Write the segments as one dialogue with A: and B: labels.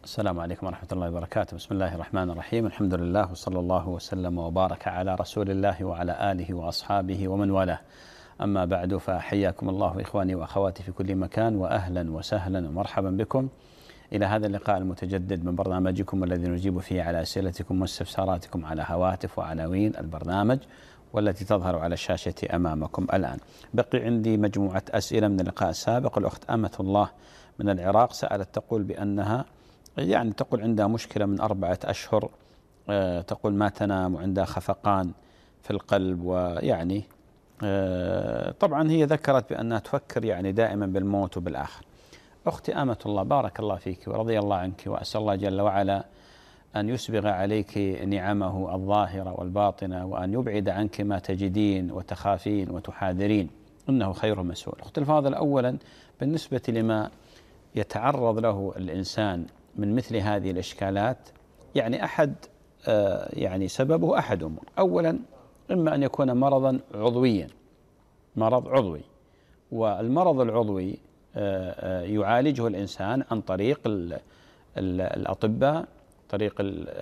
A: السلام عليكم ورحمة الله وبركاته. بسم الله الرحمن الرحيم. الحمد لله وصلى الله وسلم وبارك على رسول الله وعلى آله وأصحابه ومن والاه. أما بعد، فحياكم الله إخواني وأخواتي في كل مكان، وأهلا وسهلا ومرحبا بكم إلى هذا اللقاء المتجدد من برنامجكم الذي نجيب فيه على أسئلتكم واستفساراتكم على هواتف وعناوين البرنامج والتي تظهر على الشاشة أمامكم الآن. بقي عندي مجموعة أسئلة من اللقاء السابق. الأخت أمة الله من العراق سألت تقول بأنها تقول عندها مشكلة من 4 أشهر، تقول ما تنام وعندها خفقان في القلب، طبعا هي ذكرت بأنها تفكر دائما بالموت وبالآخر. أختي أمة الله، بارك الله فيك ورضي الله عنك، وأسأل الله جل وعلا أن يسبغ عليك نعمه الظاهرة والباطنة، وأن يبعد عنك ما تجدين وتخافين وتحاذرين، إنه خير مسؤول. أختي الفاضل، أولا بالنسبة لما يتعرض له الإنسان من مثل هذه الإشكالات، أحد سببه أحد أمور. أولا، إما أن يكون مرضا عضويا، مرض عضوي، والمرض العضوي يعالجه الإنسان عن طريق الأطباء، طريق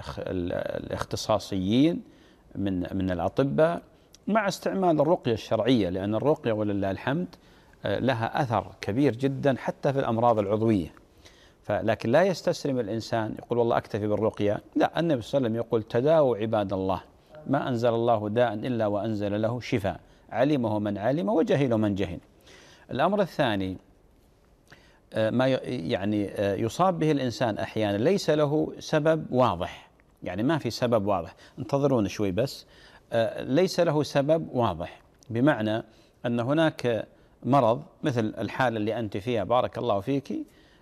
A: الاختصاصيين من الأطباء، مع استعمال الرقية الشرعية، لأن الرقية ولله الحمد لها أثر كبير جدا حتى في الأمراض العضوية. لكن لا يستسلم الإنسان يقول والله أكتفي بالرقية، لا، النبي صلى الله عليه وسلم يقول تداووا عباد الله، ما أنزل الله داء إلا وأنزل له شفاء، علمه من علم وجهله من جهل. الأمر الثاني، ما يصاب به الإنسان أحيانا ليس له سبب واضح، ما في سبب واضح، انتظرون شوي بس، ليس له سبب واضح، بمعنى أن هناك مرض مثل الحالة اللي أنت فيها بارك الله فيك،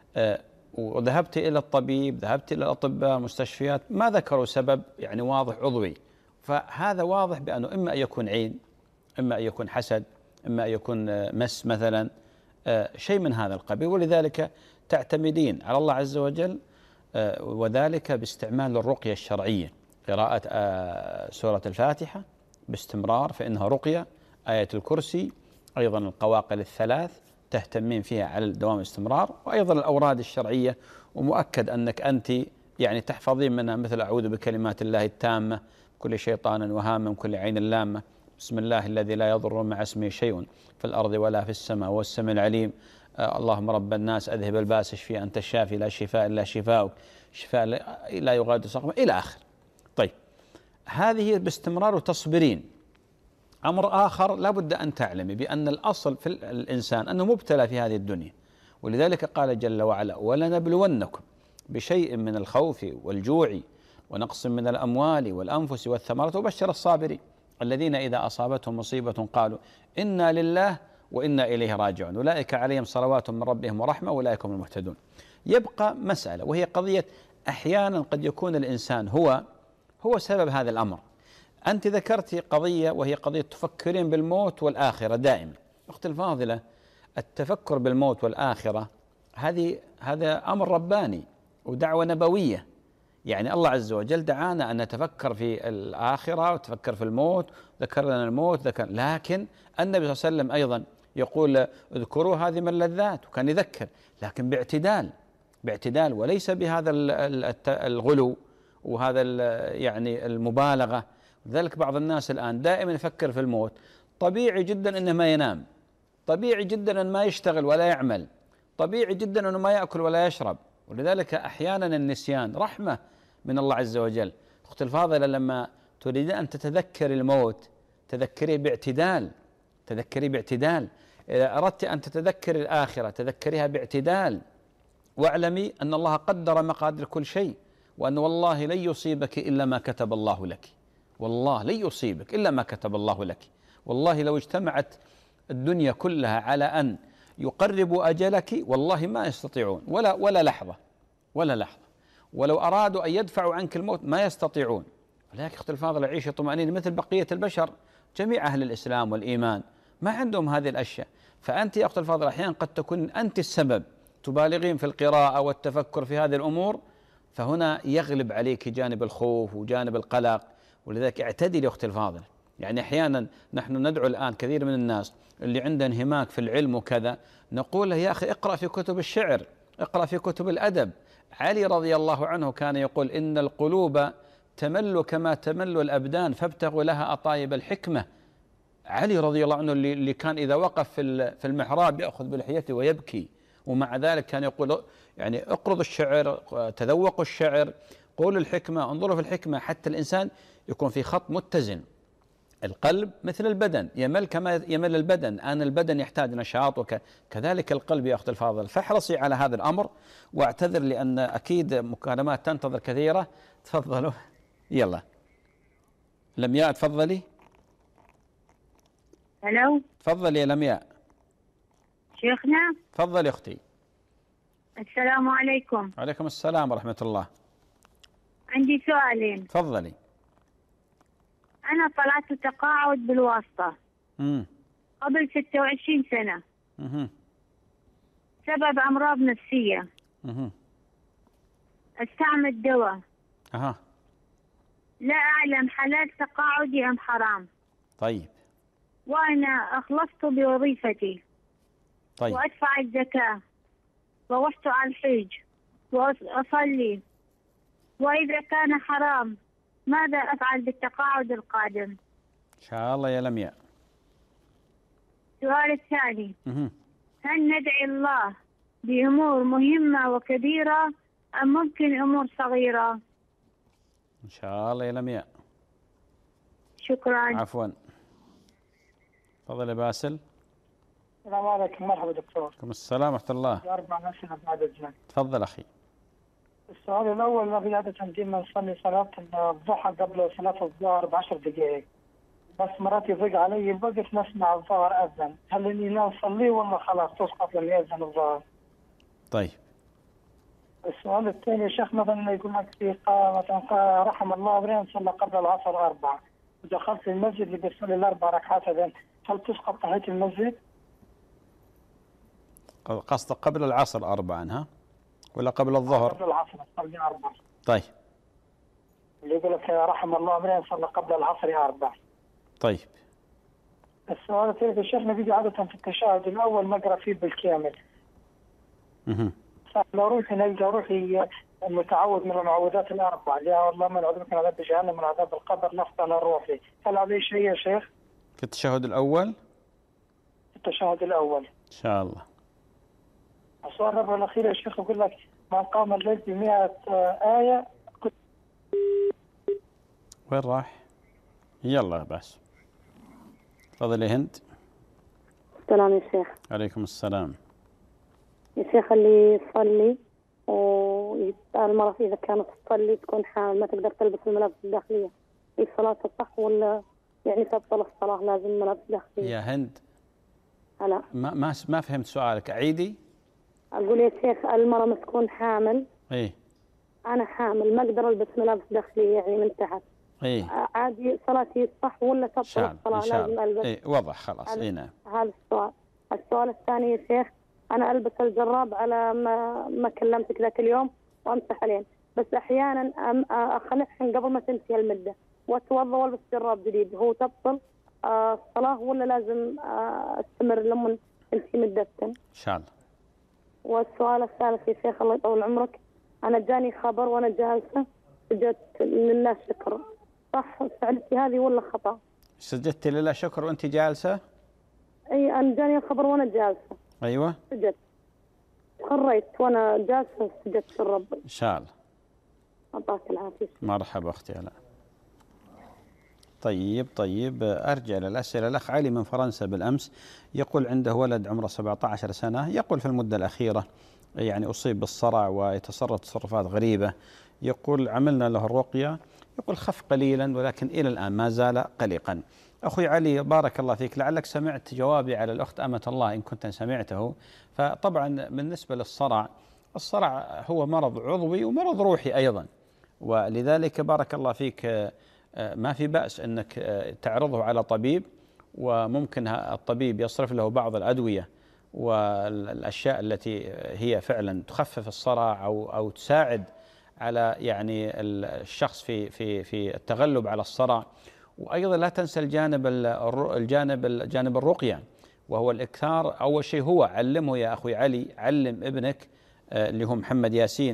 A: وذهبت إلى الطبيب، ذهبت إلى الأطباء، مستشفيات، ما ذكروا سبب واضح عضوي، فهذا واضح بأنه إما أن يكون عين، إما أن يكون حسد، إما أن يكون مس مثلا، شيء من هذا القبيل. ولذلك تعتمدين على الله عز وجل، وذلك باستعمال الرقية الشرعية، قراءة سورة الفاتحة باستمرار فإنها رقية، آية الكرسي، أيضا القواقل الثلاث تهتمين فيها على دوام الاستمرار، وأيضا الأوراد الشرعية، ومؤكد أنك أنت تحفظين منها مثل أعوذ بكلمات الله التامة كل شيطان وهامة كل عين لامة، بسم الله الذي لا يضر مع اسمه شيء في الأرض ولا في السماء وهو السميع العليم، اللهم رب الناس أذهب الباس اشفي أنت الشافي لا شفاء إلا شفاؤك، شفاء لا يغادر سقما إلى آخر. طيب، هذه باستمرار وتصبرين. أمر آخر لا بد أن تعلمي بأن الأصل في الإنسان أنه مبتلى في هذه الدنيا، ولذلك قال جل وعلا ولنبلونكم بشيء من الخوف والجوع ونقص من الأموال والأنفس والثمرات وبشر الصابرين الذين إذا أصابتهم مصيبة قالوا إنا لله وإنا إليه راجعون أولئك عليهم صلوات من ربهم ورحمة أولئك هم المهتدون. يبقى مسألة، وهي قضية أحيانا قد يكون الإنسان هو سبب هذا الأمر. أنت ذكرت قضية وهي قضية تفكرين بالموت والآخرة دائما. أختي الفاضلة، التفكر بالموت والآخرة هذا أمر رباني ودعوة نبوية، الله عز وجل دعانا أن نتفكر في الآخرة وتفكر في الموت، ذكر لنا الموت، لكن النبي صلى الله عليه وسلم أيضا يقول اذكروا هذه من اللذات، وكان يذكر لكن باعتدال وليس بهذا الغلو وهذا المبالغة. لذلك بعض الناس الآن دائما يفكر في الموت، طبيعي جدا أنه ما ينام، طبيعي جدا أنه ما يشتغل ولا يعمل، طبيعي جدا أنه ما يأكل ولا يشرب. ولذلك أحيانا النسيان رحمة من الله عز وجل. أختي الفاضلة، لما تريد أن تتذكر الموت تذكريه باعتدال، إذا أردت أن تتذكر الآخرة تذكريها باعتدال، واعلمي أن الله قدر مقادير كل شيء، وأن والله لن يصيبك إلا ما كتب الله لك، والله لن يصيبك إلا ما كتب الله لك. والله لو اجتمعت الدنيا كلها على أن يقربوا أجلك والله ما يستطيعون ولا لحظة، ولو أرادوا أن يدفعوا عنك الموت ما يستطيعون. ولكن أختي الفاضلة، عيش طمأنينة مثل بقية البشر، جميع أهل الإسلام والإيمان ما عندهم هذه الأشياء. فأنت يا أختي الفاضلة أحيانا قد تكون أنت السبب، تبالغين في القراءة والتفكر في هذه الأمور، فهنا يغلب عليك جانب الخوف وجانب القلق. ولذلك اعتدي يا أختي الفاضلة. أحيانا نحن ندعو الآن كثير من الناس اللي عنده انهماك في العلم وكذا، نقول له يا أخي اقرأ في كتب الشعر، اقرأ في كتب الأدب، علي رضي الله عنه كان يقول إن القلوب تمل كما تمل الأبدان فابتغوا لها أطايب الحكمة. علي رضي الله عنه اللي كان إذا وقف في المحراب يأخذ بلحيته ويبكي، ومع ذلك كان يقول يعني اقرضوا الشعر، تذوقوا الشعر، قولوا الحكمة، انظروا في الحكمة، حتى الإنسان يكون في خط متزن. القلب مثل البدن يمل كما يمل البدن، أن البدن يحتاج نشاط وكذلك القلب يا أخت الفاضل. فاحرصي على هذا الأمر، واعتذر لأن أكيد مكالمات تنتظر كثيرة. تفضلوا. يلا لمياء تفضلي.
B: الو
A: تفضلي يا لمياء.
B: شيخنا
A: تفضلي أختي.
B: السلام عليكم.
A: وعليكم السلام ورحمة الله.
B: عندي سؤالين.
A: تفضلي.
B: أنا طلعت تقاعد بالواسطة قبل 26 سنة سبب أمراض نفسية. أستعمل دواء. لا أعلم حلال تقاعدي أم حرام.
A: طيب.
B: وأنا أخلصت بوظيفتي.
A: طيب.
B: وأدفع الزكاة وروحت على الحج وأصلي، وإذا كان حرام ماذا أفعل بالتقاعد القادم؟
A: إن شاء الله يا لمياء.
B: السؤال الثاني، هل ندعي الله بأمور مهمة وكبيرة أم ممكن أمور صغيرة؟
A: إن شاء الله يا لمياء.
B: شكرا.
A: عفوا. تفضل يا باسل.
C: السلام عليكم. مرحبا دكتور.
A: وعليكم السلام ورحمة الله.
C: 4 أسئلة بعد إذنك.
A: تفضل أخي.
C: السؤال الأول، نحن عادة ديما نصلي صلاة الضحى قبل صلاة الظهر ب10 دقائق، بس مرات يضيق علي الوقت نسمع الظهر أذن، هل إني لا نصلي ولا خلاص تسقط لما يأذن الظهر؟
A: طيب.
C: السؤال الثاني يا شيخ، مثلا يقول لك في مثلا رحم الله امرئ صلى قبل العصر 4، ودخلت المسجد اللي بيصلي ال4 ركعات هذين، هل تسقط تحية المسجد؟
A: قصدك قبل العصر 4 ها؟ ولا قبل الظهر؟
C: قبل العصر صلي 4.
A: طيب.
C: اللي يقول لك رحم الله امرئ صلى قبل العصر 4.
A: طيب.
C: السؤال الثالث يا شيخ، نبي عادة في التشهد الأول نقرأ فيه بالكامل. لو روحي نلقى روحي متعود من المعوذات ال4، يا الله من عذبك من عذاب جهنم من عذاب القبر نفطن روحي، هل عليه شيء يا شيخ؟
A: في التشهد الأول؟
C: في التشهد الأول
A: إن شاء الله.
C: السؤال الرابع والأخير يا شيخ، يقول لك من قام الليل ب100 آية
A: وين راح؟ يلا بس. تفضل يا هند.
D: السلام يا شيخ.
A: عليكم السلام.
D: يا شيخ اللي يصلي والمرأة إذا كانت تصلي تكون حامل ما تقدر تلبس الملابس الداخلية، هي صلاتها صح ولا يعني تبطل الصلاة لازم ملابس داخلية؟
A: يا هند.
D: هلا.
A: ما فهمت سؤالك، عيدي.
D: أقول يا شيخ المرأة ما تكون حامل.
A: إيه.
D: أنا حامل ما أقدر ألبس ملابس داخلية يعني من تحت.
A: إيه.
D: عادي صلاتي صح ولا تبطل الصلاة لازم ألبس؟
A: إيه وضح خلاص. إيه نعم.
D: هذا السؤال. السؤال الثاني يا شيخ، أنا ألبس الجراب على ما كلمتك ذاك اليوم وأمسح عليه، بس أحيانا أخلعهم قبل ما تنتهي المدة وأتوضأ وألبس جراب جديد، هو تبطل الصلاة ولا لازم أستمر لما تنتهي مدتها؟ إن
A: شاء الله.
D: والسؤال الثالث يا شيخ الله يطول عمرك، أنا جاني خبر وأنا جالسة سجدت لله شكر، صح فعلتي هذه ولا خطأ؟
A: سجدتي لله شكر وأنت جالسة؟
D: أي أنا جاني الخبر وأنا جالسة.
A: أيوة.
D: سجدت خريت وأنا جالسة سجدت للرب.
A: إن شاء الله.
D: أعطاك العافية.
A: مرحبا أختي. هلا. طيب أرجع للأسئلة. الأخ علي من فرنسا بالأمس يقول عنده ولد عمره 17 سنة، يقول في المدة الأخيرة يعني أصيب بالصرع ويتصرف تصرفات غريبة، يقول عملنا له الرقية، يقول خف قليلا ولكن إلى الآن ما زال قلقا. أخوي علي بارك الله فيك، لعلك سمعت جوابي على الأخت أمة الله إن كنت سمعته. فطبعا بالنسبة للصرع، الصرع هو مرض عضوي ومرض روحي أيضا، ولذلك بارك الله فيك ما في بأس أنك تعرضه على طبيب، وممكن الطبيب يصرف له بعض الأدوية والأشياء التي هي فعلا تخفف الصرع أو تساعد على يعني الشخص في التغلب على الصرع. وأيضا لا تنسى الجانب الرقية، وهو الإكثار. أول شيء هو علمه يا أخوي علي، علم ابنك اللي هو محمد ياسين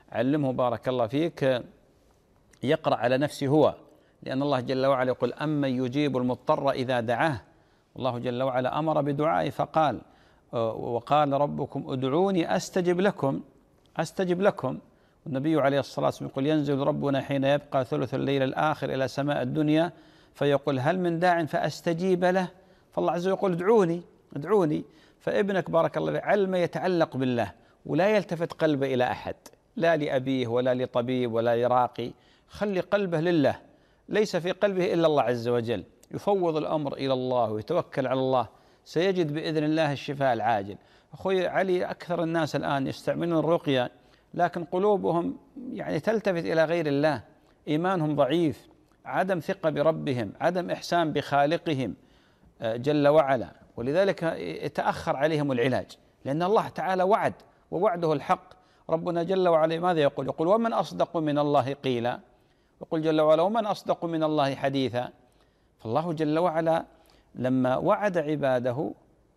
A: علمه بارك الله فيك يقرأ على نفسه هو، لأن الله جل وعلا يقول أمن يجيب المضطر إذا دعاه. الله جل وعلا أمر بدعائه فقال وقال ربكم ادعوني أستجب لكم، أستجب لكم. والنبي عليه الصلاة والسلام يقول ينزل ربنا حين يبقى ثلث الليل الآخر إلى سماء الدنيا فيقول هل من داع فأستجيب له، فالله عز وجل يقول ادعوني ادعوني. فابنك بارك الله فيه علم يتعلق بالله ولا يلتفت قلبه إلى أحد، لا لأبيه ولا لطبيب ولا لراقي، خلي قلبه لله، ليس في قلبه إلا الله عز وجل، يفوض الأمر إلى الله ويتوكل على الله، سيجد بإذن الله الشفاء العاجل. أخوي علي، أكثر الناس الآن يستعملون الرقية لكن قلوبهم يعني تلتفت إلى غير الله، إيمانهم ضعيف، عدم ثقة بربهم، عدم إحسان بخالقهم جل وعلا، ولذلك يتأخر عليهم العلاج، لأن الله تعالى وعد ووعده الحق. ربنا جل وعلا ماذا يقول؟ يقول ومن أصدق من الله قيلا، يقول جل وعلا ومن أصدق من الله حديثا. فالله جل وعلا لما وعد عباده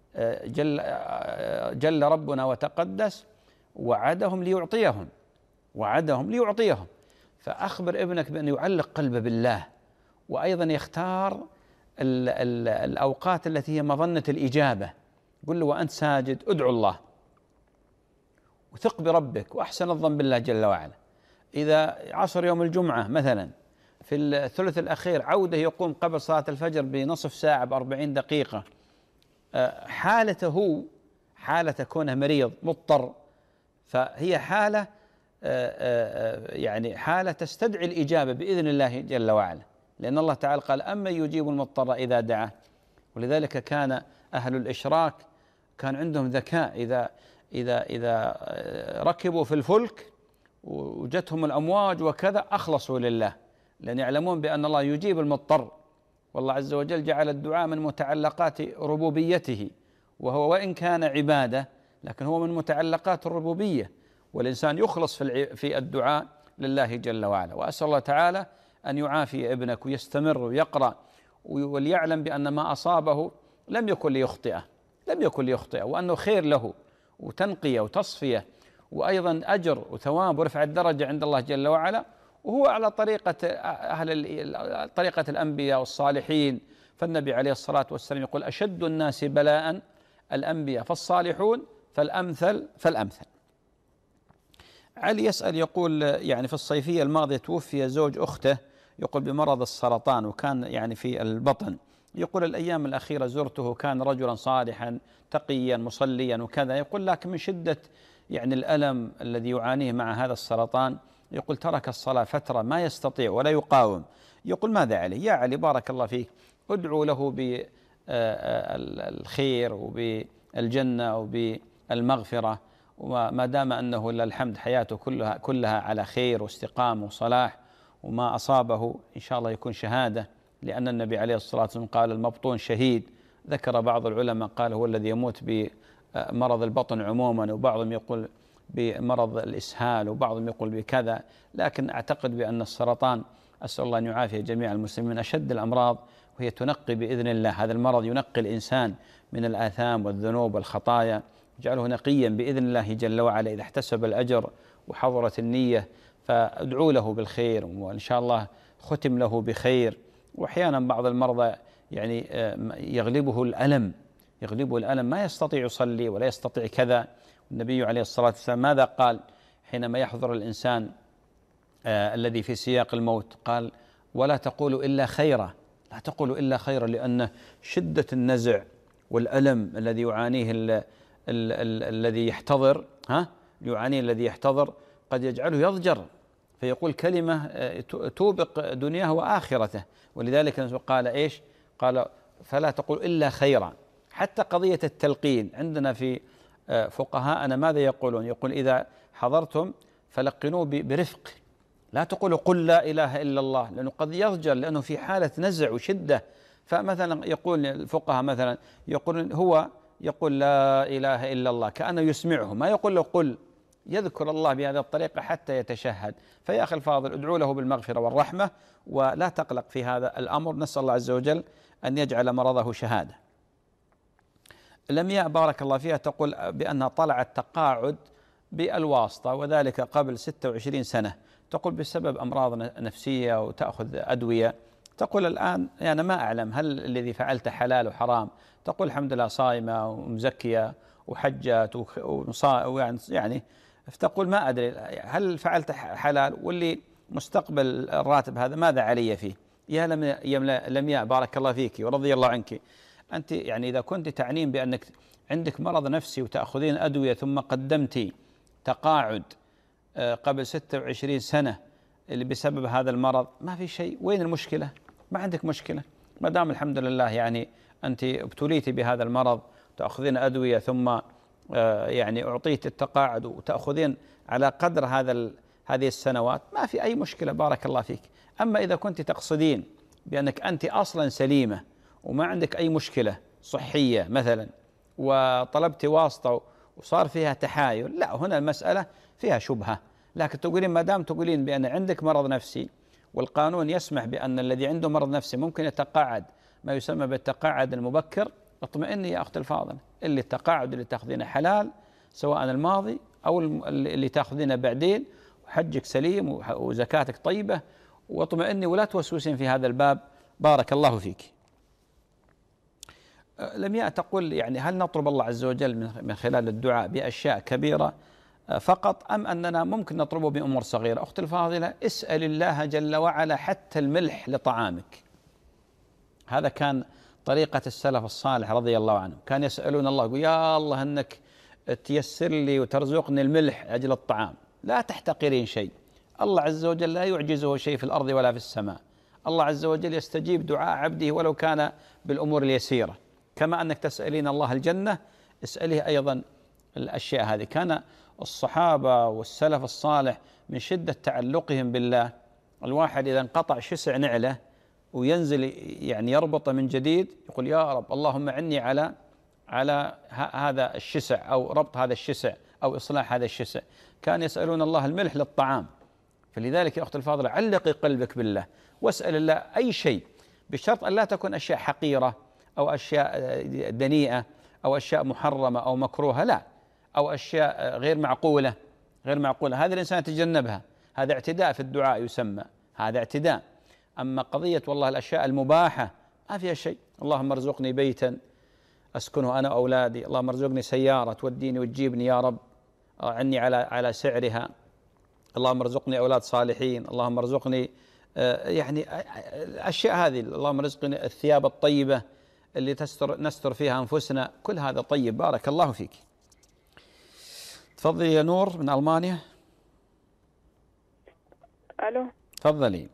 A: جل ربنا وتقدس وعدهم ليعطيهم، وعدهم ليعطيهم. فأخبر ابنك بأن يعلق قلبه بالله، وأيضا يختار الأوقات التي هي مظنة الإجابة. قل له وأنت ساجد ادعو الله وثق بربك وأحسن الظن بالله جل وعلا. إذا عصر يوم الجمعة مثلا في الثلث الأخير عودة يقوم قبل صلاة الفجر بنصف ساعة ب40 دقيقة، حالته حالة كونه مريض مضطر، فهي حالة يعني حالة تستدعي الإجابة بإذن الله جل وعلا، لأن الله تعالى قال أما يجيب المضطر إذا دعاه. ولذلك كان أهل الإشراك كان عندهم ذكاء، إذا ركبوا في الفلك وجتهم الأمواج وكذا أخلصوا لله، لأن يعلمون بأن الله يجيب المضطر، والله عز وجل جعل الدعاء من متعلقات ربوبيته، وهو وإن كان عبادة لكن هو من متعلقات الربوبية، والإنسان يخلص في الدعاء لله جل وعلا. وأسأل الله تعالى أن يعافي ابنك ويستمر ويقرأ وليعلم بأن ما أصابه لم يكن ليخطئه، لم يكن ليخطئه، وأنه خير له وتنقية وتصفية وأيضا أجر وثواب ورفع الدرجة عند الله جل وعلا، وهو على طريقة طريقة الأنبياء والصالحين. فالنبي عليه الصلاة والسلام يقول أشد الناس بلاء الأنبياء فالصالحون فالأمثل فالأمثل. علي يسأل يقول يعني في الصيفية الماضية توفي زوج أخته يقول بمرض السرطان وكان يعني في البطن، يقول الأيام الأخيرة زرته كان رجلا صالحا تقيا مصليا وكذا، يقول لكن من شدة يعني الألم الذي يعانيه مع هذا السرطان يقول ترك الصلاة فترة ما يستطيع ولا يقاوم. يقول ماذا عليه؟ يا علي بارك الله فيك ادعو له بالخير وبالجنة وبالمغفرة، وما دام أنه لله الحمد حياته كلها على خير واستقامة وصلاح، وما أصابه إن شاء الله يكون شهادة، لأن النبي عليه الصلاة والسلام قال المبطون شهيد. ذكر بعض العلماء قال هو الذي يموت بمرض البطن عموما، وبعضهم يقول بمرض الإسهال، وبعضهم يقول بكذا، لكن أعتقد بأن السرطان أسأل الله أن يعافي جميع المسلمين أشد الأمراض، وهي تنقي بإذن الله. هذا المرض ينقي الإنسان من الآثام والذنوب والخطايا، يجعله نقيا بإذن الله جل وعلا إذا احتسب الأجر وحضرت النية. فادعوا له بالخير وإن شاء الله ختم له بخير. وأحيانا بعض المرضى يعني يغلبه الألم ما يستطيع يصلي ولا يستطيع كذا. النبي عليه الصلاة والسلام ماذا قال حينما يحضر الإنسان الذي في سياق الموت؟ قال ولا تقولوا إلا خيرا، لا تقولوا إلا خيرا، لأن شدة النزع والألم الذي يعانيه الذي يحتضر قد يجعله يضجر فيقول كلمة توبق دنياه وآخرته. ولذلك قال إيش؟ قال فلا تقول إلا خيرا. حتى قضية التلقين عندنا في فقهاءنا ماذا يقولون؟ يقول إذا حضرتم فلقنوه برفق، لا تقولوا قل لا إله إلا الله، لأنه قد يضجر لأنه في حالة نزع وشدة. فمثلا يقول الفقهاء مثلا يقول هو يقول لا إله إلا الله كأنه يسمعه، ما يقول له قل، يذكر الله بهذه الطريقة حتى يتشهد. فيا أخي الفاضل ادعوا له بالمغفرة والرحمة ولا تقلق في هذا الأمر، نسأل الله عز وجل أن يجعل مرضه شهادة. لمياء بارك الله فيها تقول بأنها طلعت تقاعد بالواسطة، وذلك قبل 26 سنة. تقول بسبب أمراض نفسية وتأخذ أدوية. تقول الآن يعني ما أعلم هل الذي فعلته حلال وحرام. تقول الحمد لله صائمة ومزكية وحجت يعني تقول ما أدري هل فعلت حلال، واللي مستقبل الراتب هذا ماذا علي فيه؟ يا لمياء بارك الله فيك ورضي الله عنك. أنت يعني إذا كنت تعنين بأنك عندك مرض نفسي وتأخذين أدوية ثم قدمتي تقاعد قبل 26 سنة اللي بسبب هذا المرض، ما في شيء. وين المشكلة؟ ما عندك مشكلة ما دام الحمد لله يعني أنت ابتليتي بهذا المرض، تأخذين أدوية ثم يعني أعطيت التقاعد وتأخذين على قدر هذه السنوات، ما في أي مشكلة بارك الله فيك. أما إذا كنت تقصدين بأنك أنت أصلا سليمة وما عندك أي مشكلة صحية مثلا وطلبت واسطة وصار فيها تحايل، لا، هنا المسألة فيها شبهة. لكن تقولين ما دام تقولين بأن عندك مرض نفسي والقانون يسمح بأن الذي عنده مرض نفسي ممكن يتقاعد ما يسمى بالتقاعد المبكر، اطمئني يا أختي الفاضلة، اللي التقاعد اللي تأخذينه حلال سواء الماضي أو اللي تأخذينه بعدين، وحجك سليم وزكاتك طيبة، واطمئني ولا توسوسين في هذا الباب بارك الله فيك. لمياء تقول يعني هل نطلب الله عز وجل من خلال الدعاء بأشياء كبيرة فقط، أم أننا ممكن نطلبه بأمور صغيرة؟ أختي الفاضلة، اسأل الله جل وعلا حتى الملح لطعامك. هذا كان طريقة السلف الصالح رضي الله عنهم، كان يسألون الله، يقول يا الله أنك تيسر لي وترزقني الملح أجل الطعام. لا تحتقرين شيء، الله عز وجل لا يعجزه شيء في الأرض ولا في السماء. الله عز وجل يستجيب دعاء عبده ولو كان بالأمور اليسيرة. كما أنك تسألين الله الجنة، اسأله أيضا الأشياء هذه. كان الصحابة والسلف الصالح من شدة تعلقهم بالله، الواحد إذا انقطع شسع نعله وينزل يعني يربط من جديد يقول يا رب اللهم عني على هذا الشسع أو ربط هذا الشسع أو إصلاح هذا الشسع. كان يسألون الله الملح للطعام. فلذلك يا أخت الفاضلة علقي قلبك بالله واسأل الله أي شيء، بشرط أن لا تكون أشياء حقيرة أو أشياء دنيئة أو أشياء محرمة أو مكروهة، لا، أو أشياء غير معقولة. هذا الإنسان يتجنبها، هذا اعتداء في الدعاء يسمى، هذا اعتداء. أما قضية والله الأشياء المباحة ما فيها شيء. اللهم ارزقني بيتا أسكنه أنا وأولادي، اللهم ارزقني سيارة توديني وتجيبني يا رب عني على سعرها، اللهم ارزقني أولاد صالحين، اللهم ارزقني يعني الأشياء هذه، اللهم ارزقني الثياب الطيبة اللي نستر فيها أنفسنا، كل هذا طيب بارك الله فيك. تفضلي يا نور من ألمانيا.
E: ألو،
A: تفضلي.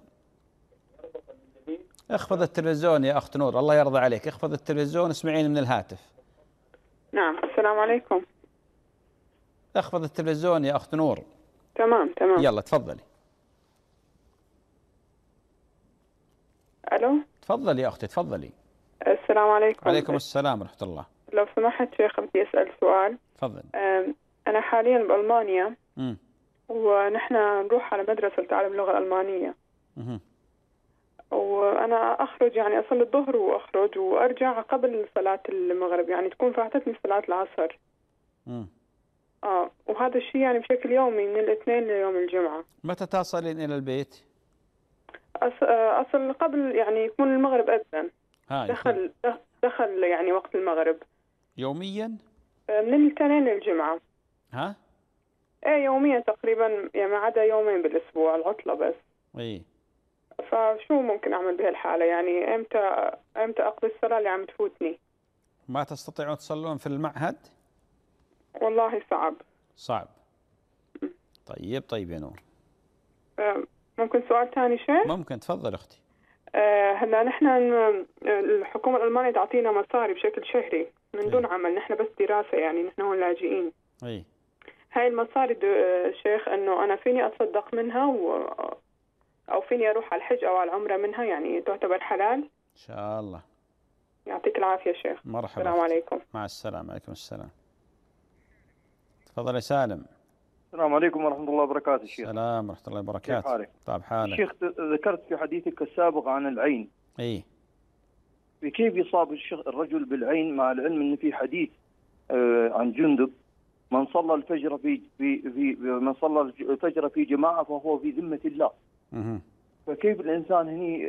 A: اخفض التلفزيون يا أخت نور، الله يرضى عليك، اخفض التلفزيون اسمعيني من الهاتف.
E: نعم، السلام عليكم.
A: اخفض التلفزيون يا أخت نور.
E: تمام.
A: يلا تفضلي.
E: ألو،
A: تفضلي يا أختي تفضلي.
E: السلام عليكم.
A: وعليكم السلام ورحمة الله.
E: لو سمحت شيخ بدي أسأل سؤال.
A: تفضل.
E: أنا حاليا بألمانيا ونحن نروح على مدرسة لتعلم اللغة الألمانية. وأنا أخرج يعني أصلي الظهر وأخرج وأرجع قبل صلاة المغرب، يعني تكون فاتتني صلاة العصر. وهذا الشيء يعني بشكل يومي من الاثنين ليوم الجمعة.
A: متى تصلين إلى البيت؟
E: أصل قبل يعني يكون المغرب أذن. دخل يعني وقت المغرب.
A: يوميا؟
E: من الاثنين للجمعة.
A: ها؟
E: ايه يوميا تقريبا، يعني ما عدا يومين بالأسبوع العطلة بس.
A: ايه.
E: فشو ممكن أعمل بهالحالة؟ يعني امتى أقضي الصلاة اللي عم تفوتني؟
A: ما تستطيعون تصلون في المعهد؟
E: والله صعب.
A: طيب يا نور.
E: ممكن سؤال ثاني شيء؟
A: ممكن، تفضل أختي.
E: هلا نحن الحكومة الألمانية تعطينا مصاري بشكل شهري من دون عمل، نحن بس دراسة، يعني نحن هون لاجئين. هاي المصاري شيخ انه انا فيني اتصدق منها او فيني اروح على الحج او على العمرة منها، يعني تعتبر حلال
A: ان شاء الله.
E: يعطيك العافية شيخ.
A: مرحبا.
E: السلام عليكم.
A: مع السلامة. عليكم السلام. تفضل يا سالم.
F: السلام عليكم ورحمة الله وبركاته شيخ.
A: السلام ورحمة الله وبركاته.
F: كيف حالك؟
A: طيب حالك.
F: شيخ ذكرت في حديثك السابق عن العين. كيف يصاب الرجل بالعين، مع العلم ان في حديث عن جندب من صلى الفجر من صلى الفجر في جماعة فهو في ذمة الله. فكيف الإنسان هني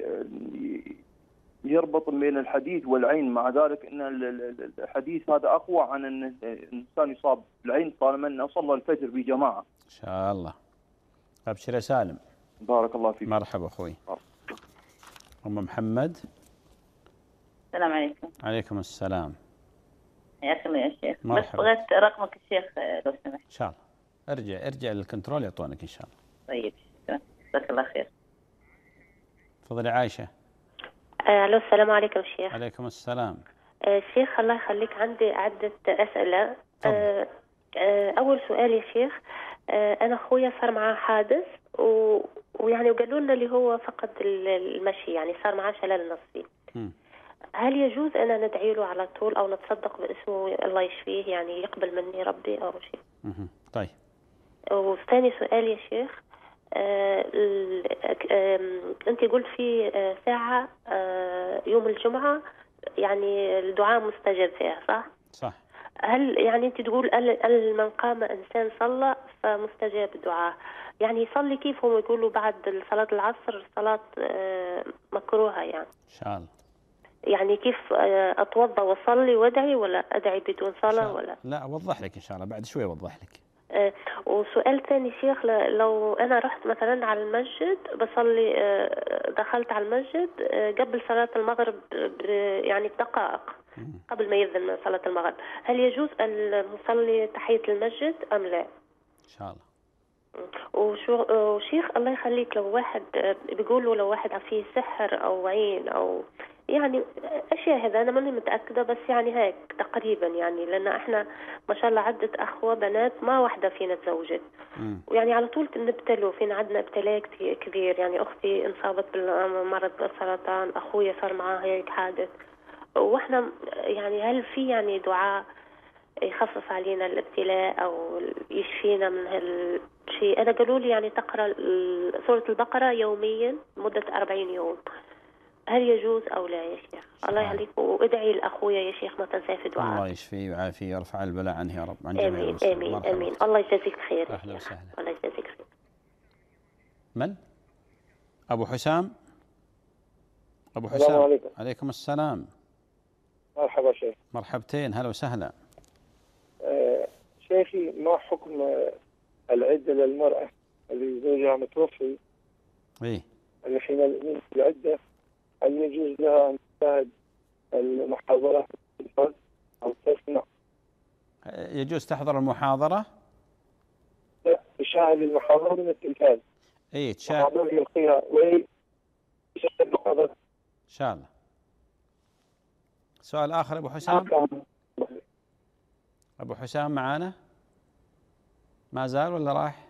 F: يربط بين الحديث والعين، مع ذلك أن الحديث هذا أقوى عن أن الإنسان يصاب بالعين طالما أنه صلى الفجر في جماعة.
A: إن شاء الله. أبشر يا سالم.
F: بارك الله فيك.
A: مرحبا أخوي. أم محمد.
G: السلام عليكم.
A: عليكم السلام.
G: حياك الله يا شيخ.
A: مرحبا.
G: بس بغيت رقمك الشيخ لو سمحت.
A: إن شاء الله. ارجع للكنترول يعطونك إن شاء الله.
G: طيب شكرا. جزاك الله خير.
A: تفضلي عائشة.
H: الو السلام عليكم شيخ.
A: عليكم السلام.
H: شيخ الله يخليك، عندي عدة أسئلة. أول سؤال يا شيخ، أنا أخويا صار معاه حادث ويعني وقالوا لنا اللي هو فقد المشي، يعني صار معاه شلل نصفي. هل يجوز أنا ندعي له على طول أو نتصدق باسمه الله يشفيه، يعني يقبل مني ربي أو شيء؟
A: طيب.
H: وثاني سؤال يا شيخ، أنت قلت في ساعة يوم الجمعة يعني الدعاء مستجاب فيها، صح؟
A: صح.
H: هل يعني أنت تقول من قام إنسان صلى فمستجاب الدعاء، يعني يصلي كيف هم يقولوا بعد صلاة العصر صلاة مكروهة يعني؟
A: إن شاء الله.
H: يعني كيف أتوضأ وأصلي وأدعي ولا أدعي بدون صلاة ولا؟
A: لا أوضح لك إن شاء الله بعد شوي أوضح لك.
H: وسؤال ثاني شيخ، لو أنا رحت مثلا على المسجد بصلي، دخلت على المسجد قبل صلاة المغرب يعني بدقائق قبل ما يأذن صلاة المغرب، هل يجوز أن نصلي تحية المسجد أم لا؟
A: إن شاء الله.
H: وشيخ الله يخليك، لو واحد بيقولوا لو واحد فيه سحر أو عين أو يعني أشياء هذا، أنا ماني متأكدة بس يعني هيك تقريبا، يعني لأن إحنا ما شاء الله عدة أخوة بنات ما واحدة فينا تزوجت، ويعني على طول نبتلوا، فينا عندنا ابتلاء كبير، يعني أختي انصابت بالمرض السرطان، أخويا صار معاه هيك حادث، وإحنا يعني هل في يعني دعاء يخفف علينا الابتلاء أو يشفينا من هالشيء؟ أنا قالوا لي يعني تقرأ سورة البقرة يوميا مدة 40 يوم، هل يجوز أو لا يا شيخ؟ الله يهديك، وادعي لأخويا يا شيخ ما تنساه في دعاء.
A: الله يشفيه ويعافيه ويرفع البلاء عنه يا رب، عن جميع
H: آمين
A: المسلمين.
H: آمين آمين. الله يجازيك خير.
A: أهلا وسهلا.
H: الله يجازيك خير.
A: من؟ أبو حسام. أبو حسام.
I: السلام عليكم.
A: عليكم السلام.
I: مرحبا شيخ.
A: مرحبتين، هلا وسهلا.
I: شيخي، ما حكم العدة للمرأة اللي زوجها متوفي؟
A: إيه.
I: اللي حين العدة هل يجوز لها أن تشاهد المحاضرة أو تسمع؟
A: يجوز تحضر المحاضرة؟
I: لا، تشاهد المحاضرة من التلفاز.
A: إيه تشاهد.
I: المحاضرة يلقيها ويشاهد المحاضرة.
A: إن شاء الله. سؤال آخر أبو حسام. أبو حسام معانا؟ ما زال ولا راح؟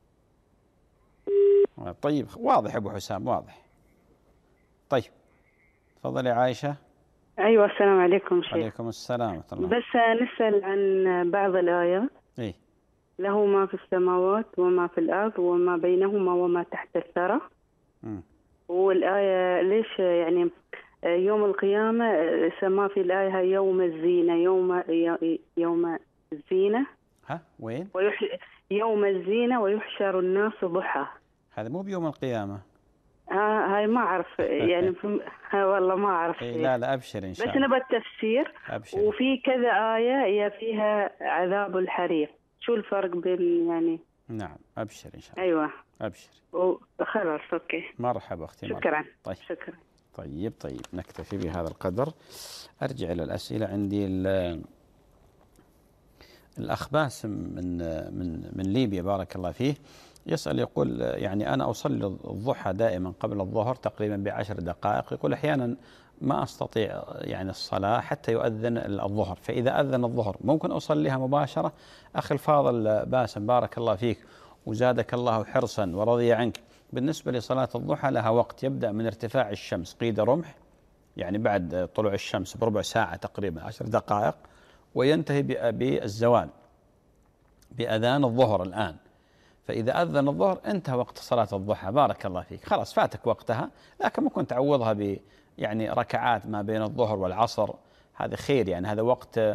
A: طيب واضح أبو حسام، واضح. طيب تفضلي عائشة.
J: أيوة السلام عليكم شيخ.
A: عليكم السلام ورحمة الله.
J: بس نسأل عن بعض الآيات.
A: إيه.
J: له ما في السماوات وما في الأرض وما بينهما وما تحت الثرى. والآية ليش يعني يوم القيامة سما في الآية يوم الزينة، يوم الزينة.
A: ها وين؟
J: يوم الزينة ويحشر الناس ضحى.
A: هذا مو بيوم القيامة.
J: هاي ما أعرف يعني والله ما أعرف.
A: إيه لا أبشر إن شاء الله.
J: بس نبى التفسير.
A: أبشر.
J: وفي كذا آية هي فيها عذاب الحريق، شو الفرق بين يعني؟
A: نعم أبشر إن شاء الله.
J: أيوة
A: أبشر.
J: خلاص أوكي.
A: مرحبا أختي.
J: شكرا.
A: طيب.
J: شكرا.
A: طيب نكتفي بهذا القدر. أرجع إلى الأسئلة. عندي الأخ باسم من ليبيا بارك الله فيه، يسأل يقول يعني أنا أصلي الضحى دائما قبل الظهر تقريبا ب10 دقائق، يقول أحيانا ما أستطيع يعني الصلاة حتى يؤذن الظهر، فإذا أذن الظهر ممكن أصليها مباشرة؟ أخي الفاضل باسم بارك الله فيك وزادك الله حرصا ورضي عنك، بالنسبة لصلاة الضحى لها وقت يبدأ من ارتفاع الشمس قيد رمح، يعني بعد طلوع الشمس بربع ساعة تقريبا 10 دقائق، وينتهي بالزوال بأذان الظهر الآن. فإذا أذن الظهر انتهى وقت صلاة الضحى بارك الله فيك، خلاص فاتك وقتها، لكن ممكن تعوضها يعني ركعات ما بين الظهر والعصر، هذا خير، يعني هذا وقت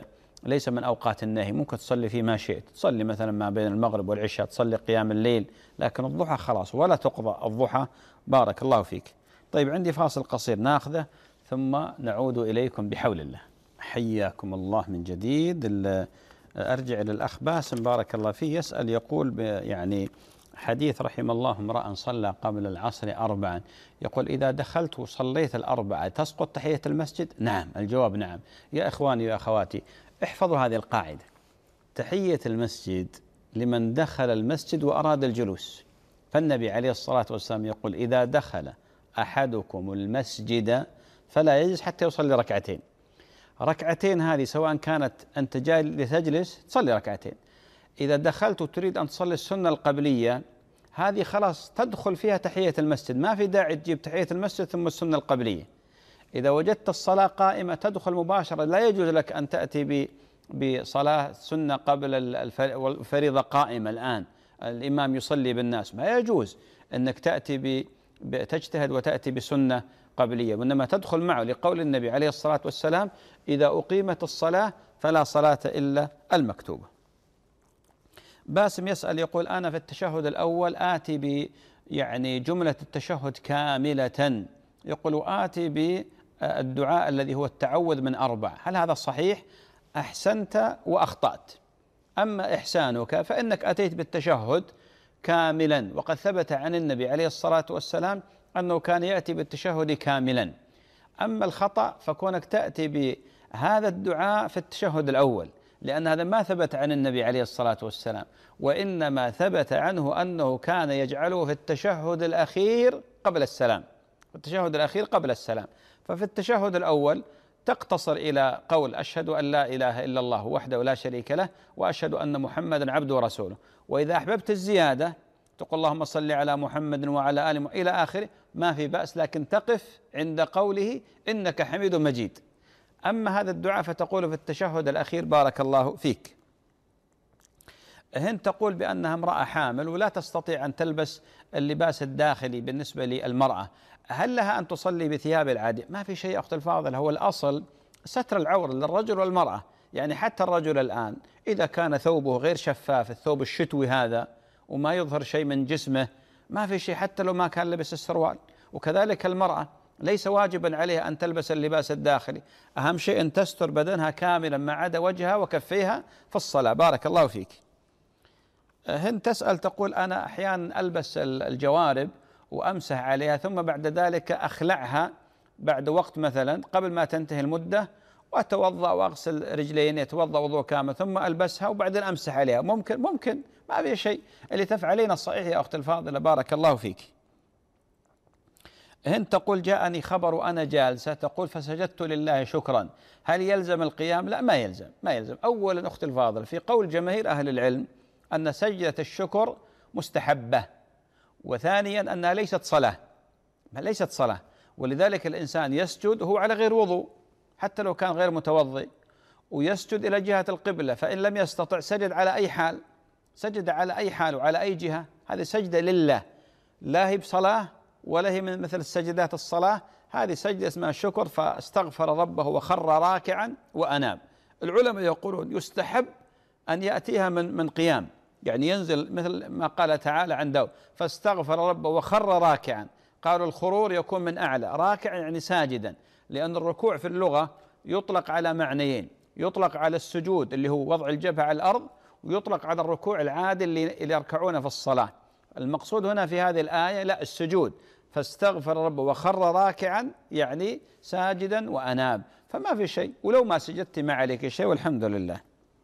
A: ليس من أوقات النهي، ممكن تصلي فيه ما شئت، تصلي مثلا ما بين المغرب والعشاء، تصلي قيام الليل، لكن الضحى خلاص ولا تقضى الضحى. بارك الله فيك. طيب عندي فاصل قصير ناخذه ثم نعود إليكم بحول الله. حياكم الله من جديد. أرجع إلى الأخ باسم بارك الله فيه، يسأل يقول يعني حديث رحم الله امرأ صلى قبل العصر 4، يقول إذا دخلت وصليت 4 تسقط تحية المسجد؟ نعم، الجواب نعم. يا إخواني يا أخواتي احفظوا هذه القاعدة، تحية المسجد لمن دخل المسجد وأراد الجلوس، فالنبي عليه الصلاة والسلام يقول إذا دخل أحدكم المسجد فلا يجلس حتى يصلي ركعتين. ركعتين هذه سواء كانت أنت جاي لتجلس تصلي ركعتين، إذا دخلت وتريد أن تصلي السنة القبلية هذه خلاص تدخل فيها تحية المسجد، ما في داعي تجيب تحية المسجد ثم السنة القبلية. إذا وجدت الصلاة قائمة تدخل مباشرة، لا يجوز لك أن تأتي بصلاة سنة قبل الفريضة قائمة. الآن الإمام يصلي بالناس، ما يجوز أنك تأتي تجتهد وتأتي بسنة قبلية، وإنما تدخل معه لقول النبي عليه الصلاة والسلام إذا أقيمت الصلاة فلا صلاة إلا المكتوبة. باسم يسأل يقول أنا في التشهد الأول آتي يعني جملة التشهد كاملة، يقول آتي بالدعاء الذي هو التعوذ من 4، هل هذا صحيح؟ أحسنت وأخطأت. أما إحسانك فإنك أتيت بالتشهد كاملا، وقد ثبت عن النبي عليه الصلاة والسلام أنه كان يأتي بالتشهد كاملا. أما الخطأ فكونك تأتي بهذا الدعاء في التشهد الأول، لأن هذا ما ثبت عن النبي عليه الصلاة والسلام، وإنما ثبت عنه أنه كان يجعله في التشهد الأخير قبل السلام، التشهد الأخير قبل السلام. ففي التشهد الأول تقتصر إلى قول أشهد أن لا إله إلا الله وحده لا شريك له وأشهد أن محمدا عبده ورسوله، وإذا أحببت الزيادة تقول اللهم صل على محمد وعلى آله إلى آخره، ما في بأس، لكن تقف عند قوله إنك حميد مجيد. أما هذا الدعاء فتقول في التشهد الأخير. بارك الله فيك. هند تقول بأنها امرأة حامل ولا تستطيع أن تلبس اللباس الداخلي بالنسبة للمرأة، هل لها أن تصلي بثياب العادية؟ ما في شيء أخت الفاضل، هو الأصل ستر العورة للرجل والمرأة. يعني حتى الرجل الآن إذا كان ثوبه غير شفاف، الثوب الشتوي هذا وما يظهر شيء من جسمه ما في شيء، حتى لو ما كان لبس السروال. وكذلك المرأة ليس واجبا عليها أن تلبس اللباس الداخلي، أهم شيء أن تستر بدنها كاملا ما عدا وجهها وكفيها في الصلاة. بارك الله فيك. هند تسأل تقول أنا أحيانا ألبس الجوارب وأمسح عليها ثم بعد ذلك أخلعها بعد وقت مثلا قبل ما تنتهي المدة، وأتوضأ وأغسل رجلين، يتوضأ وضوء كامل ثم ألبسها وبعدين أمسح عليها. ممكن ما في شيء، اللي تفعلين الصحيح يا أخت الفاضلة. بارك الله فيك. هند تقول جاءني خبر وأنا جالسة، تقول فسجدت لله شكرا، هل يلزم القيام؟ لا، ما يلزم. أولا أخت الفاضل في قول جماهير أهل العلم أن سجدة الشكر مستحبة، وثانيا أنها ليست صلاة، ولذلك الإنسان يسجد وهو على غير وضوء حتى لو كان غير متوضئ، ويسجد إلى جهة القبلة، فإن لم يستطع سجد على أي حال وعلى أي جهة، هذه سجدة لله، لا هي بصلاة ولا هي من مثل السجدات الصلاة، هذه سجدة اسمها الشكر. فاستغفر ربه وخر راكعا وأناب. العلماء يقولون يستحب أن يأتيها من قيام، يعني ينزل مثل ما قال تعالى عن داود فاستغفر ربه وخر راكعا، قالوا الخرور يكون من أعلى، راكعا يعني ساجدا، لأن الركوع في اللغة يطلق على معنيين، يطلق على السجود اللي هو وضع الجبهة على الأرض، ويطلق على الركوع العادي اللي يركعونه في الصلاة. المقصود هنا في هذه الآية لا، السجود، فاستغفر ربه وخر راكعا يعني ساجدا وأناب، فما في شيء، ولو ما سجدت ما عليك شيء والحمد لله.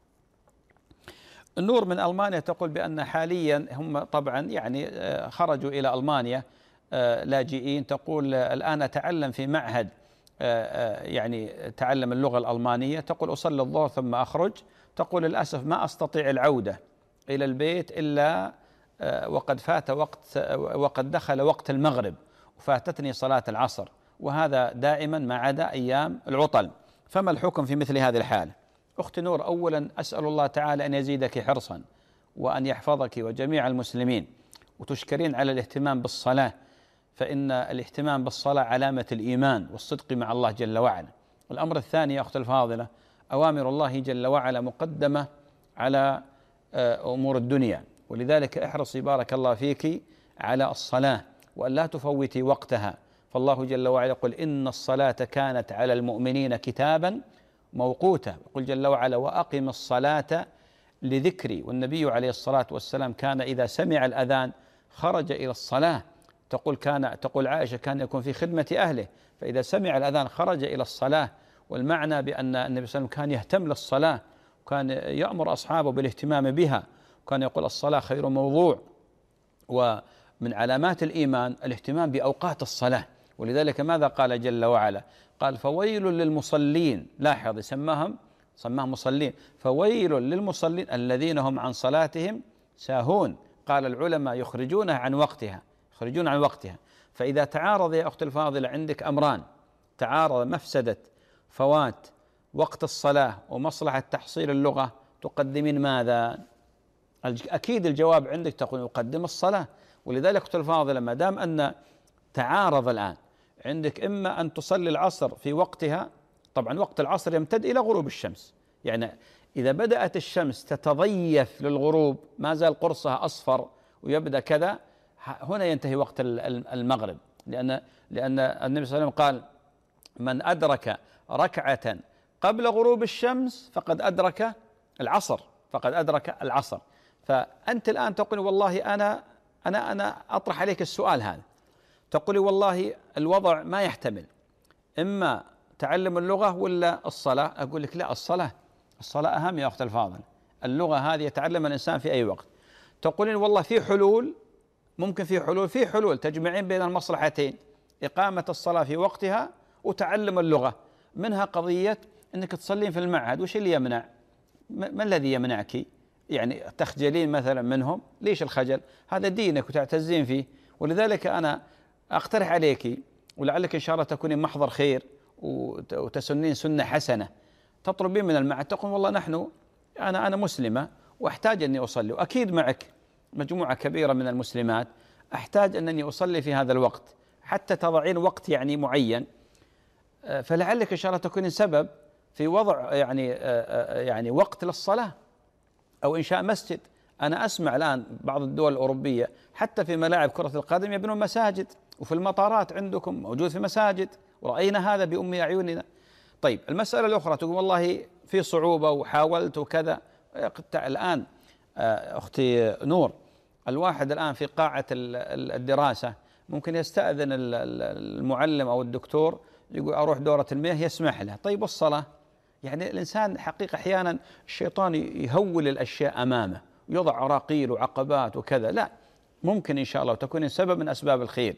A: النور من ألمانيا تقول بأن حاليا هم طبعا يعني خرجوا إلى ألمانيا لاجئين، تقول الآن أتعلم في معهد يعني تعلم اللغة الألمانية، تقول أصلي الظهر ثم أخرج، تقول للأسف ما أستطيع العودة إلى البيت إلا وقد دخل وقت المغرب وفاتتني صلاة العصر، وهذا دائما ما عدا أيام العطل، فما الحكم في مثل هذه الحالة؟ أختي نور، أولا أسأل الله تعالى أن يزيدك حرصا وأن يحفظك وجميع المسلمين، وتشكرين على الاهتمام بالصلاة، فإن الاهتمام بالصلاة علامة الإيمان والصدق مع الله جل وعلا. الأمر الثاني يا أختي الفاضلة، أوامر الله جل وعلا مقدمة على أمور الدنيا، ولذلك احرصي بارك الله فيك على الصلاة وأن لا تفوتي وقتها. فالله جل وعلا يقول إن الصلاة كانت على المؤمنين كتابا موقوتا، يقول جل وعلا وأقم الصلاة لذكري. والنبي عليه الصلاة والسلام كان إذا سمع الأذان خرج إلى الصلاة. تقول عائشة كان يكون في خدمة أهله، فإذا سمع الأذان خرج إلى الصلاة. والمعنى بأن النبي صلى الله عليه وسلم كان يهتم للصلاة، وكان يأمر أصحابه بالاهتمام بها، وكان يقول الصلاة خير موضوع. ومن علامات الإيمان الاهتمام بأوقات الصلاة، ولذلك ماذا قال جل وعلا؟ قال فويل للمصلين، لاحظ سماهم مصلين، فويل للمصلين الذين هم عن صلاتهم ساهون. قال العلماء يخرجون عن وقتها. فإذا تعارض يا أختي الفاضلة عندك أمران، تعارض مفسدة فوات وقت الصلاة ومصلحة تحصيل اللغة، تقدمين ماذا؟ أكيد الجواب عندك تقول أقدم الصلاة. ولذلك أختي الفاضلة ما دام أن تعارض الآن عندك، إما أن تصلي العصر في وقتها، طبعا وقت العصر يمتد إلى غروب الشمس، يعني إذا بدأت الشمس تتضيف للغروب ما زال قرصها أصفر ويبدأ كذا، هنا ينتهي وقت المغرب، لأن النبي صلى الله عليه وسلم قال من أدرك ركعة قبل غروب الشمس فقد أدرك العصر. فأنت الآن تقول والله أنا أطرح عليك السؤال هذا، تقولي والله الوضع ما يحتمل إما تعلم اللغة ولا الصلاة. أقول لك لا، الصلاة أهم يا أخت الفاضل، اللغة هذه يتعلم الإنسان في أي وقت. تقولين والله في حلول، ممكن في حلول تجمعين بين المصلحتين، إقامة الصلاة في وقتها وتعلم اللغة. منها قضية أنك تصلين في المعهد، وش اللي يمنع؟ ما الذي يمنعك؟ يعني تخجلين مثلا منهم؟ ليش الخجل؟ هذا دينك وتعتزين فيه. ولذلك أنا أقترح عليك، ولعلك إن شاء الله تكونين محضر خير وتسنين سنة حسنة، تطلبين من المعهد تقول والله أنا مسلمة وأحتاج أني أصلي، وأكيد معك مجموعة كبيرة من المسلمات، أحتاج أنني أصلي في هذا الوقت، حتى تضعين وقت يعني معين، فلعلك إن شاء الله تكونين سبب في وضع يعني وقت للصلاة أو إنشاء مسجد. أنا أسمع الآن بعض الدول الأوروبية حتى في ملاعب كرة القدم يبنون مساجد، وفي المطارات عندكم موجود في مساجد، ورأينا هذا بأم أعيننا. طيب المسألة الأخرى تقول والله في صعوبة وحاولت وكذا. الآن أختي نور، الواحد الآن في قاعة الدراسة ممكن يستأذن المعلم أو الدكتور يقول أروح دورة المياه، يسمح له. طيب والصلاة؟ يعني الإنسان حقيقة أحيانا الشيطان يهول الأشياء أمامه ويضع عراقيل وعقبات وكذا. لا، ممكن إن شاء الله تكون سبب من أسباب الخير.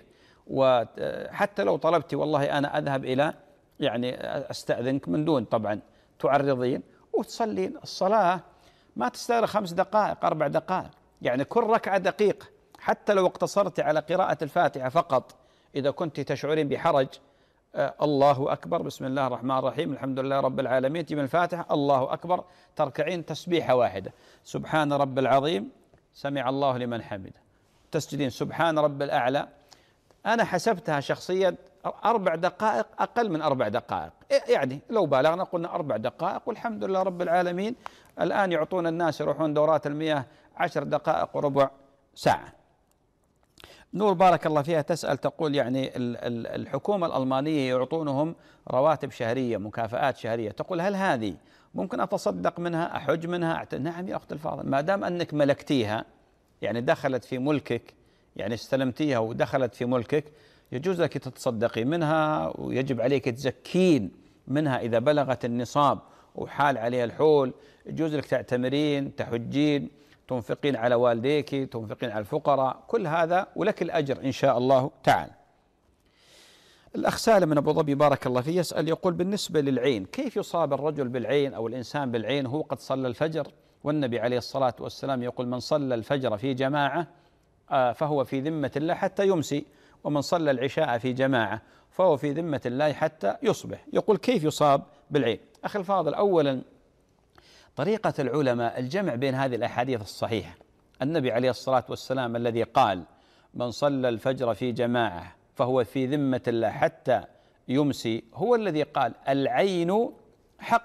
A: وحتى لو طلبتي والله أنا أذهب إلى يعني أستأذنك من دون طبعا تعرضين وتصلين الصلاة، ما تستغرق 5 دقائق 4 دقائق، يعني كل ركعة دقيقة. حتى لو اقتصرت على قراءة الفاتحة فقط، إذا كنت تشعرين بحرج، الله أكبر بسم الله الرحمن الرحيم الحمد لله رب العالمين، تجيب الفاتحة الله أكبر، تركعين تسبيحة واحدة، سبحان رب العظيم سمع الله لمن حمده، تسجدين سبحان رب الأعلى. أنا حسبتها شخصيا 4 دقائق، أقل من 4 دقائق، يعني لو بالغنا قلنا 4 دقائق والحمد لله رب العالمين. الآن يعطون الناس يروحون دورات المياه 10 دقائق وربع ساعة. نور بارك الله فيها تسأل تقول يعني الحكومة الألمانية يعطونهم رواتب شهرية، مكافآت شهرية، تقول هل هذه ممكن أتصدق منها، أحج منها؟ نعم يا أخت الفاضل، ما دام أنك ملكتيها، يعني دخلت في ملكك، يعني استلمتيها ودخلت في ملكك، يجوز لك تتصدقي منها، ويجب عليك تزكين منها إذا بلغت النصاب وحال عليها الحول. يجوز لك تعتمرين، تحجين، تنفقين على والديك، تنفقين على الفقراء، كل هذا ولك الأجر إن شاء الله تعالى. الأخ سالم من أبو ظبي بارك الله فيه يسأل يقول بالنسبة للعين، كيف يصاب الرجل بالعين أو الإنسان بالعين هو قد صلى الفجر، والنبي عليه الصلاة والسلام يقول من صلى الفجر في جماعة فهو في ذمة الله حتى يمسي، ومن صلى العشاء في جماعة فهو في ذمة الله حتى يصبح. يقول كيف يصاب بالعين؟ أخي الفاضل، أولا طريقة العلماء الجمع بين هذه الأحاديث الصحيحة. النبي عليه الصلاة والسلام الذي قال من صلى الفجر في جماعة فهو في ذمة الله حتى يمسي، هو الذي قال العين حق